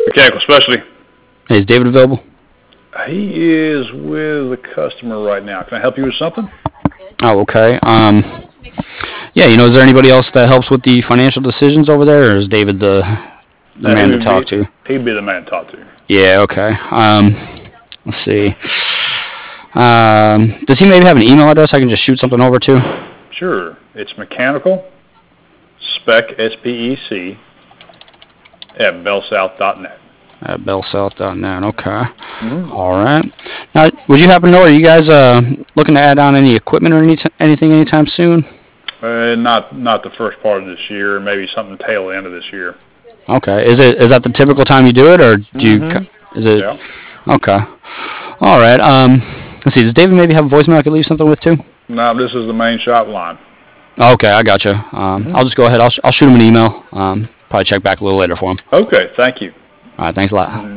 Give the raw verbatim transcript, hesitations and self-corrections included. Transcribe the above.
Mechanical Specialty. Hey, is David available? He is with a customer right now. Can I help you with something? Oh, okay. Um, yeah, you know, is there anybody else that helps with the financial decisions over there, or is David the the Uh, man he to would talk be, to? He'd be the man to talk to. Yeah, okay. Um, let's see. Um, does he maybe have an email address I can just shoot something over to? Sure. It's mechanical spec, S P E C, at bellsouth dot net. At bellsouth dot net. Okay. Mm-hmm. All right. Now, would you happen to know, are you guys uh, looking to add on any equipment or any t- anything anytime soon? Uh, not not the first part of this year. Maybe something tail end of this year. Okay. Is it is that the typical time you do it, or do you? Mm-hmm. Is it? Yeah. Okay. All right. Um, let's see. Does David maybe have a voicemail I could leave something with too? No, this is the main shop line. Okay, I gotcha. Um, Mm-hmm. I'll just go ahead. I'll sh- I'll shoot him an email. Um, probably check back a little later for him. Okay. Thank you. All right. Thanks a lot.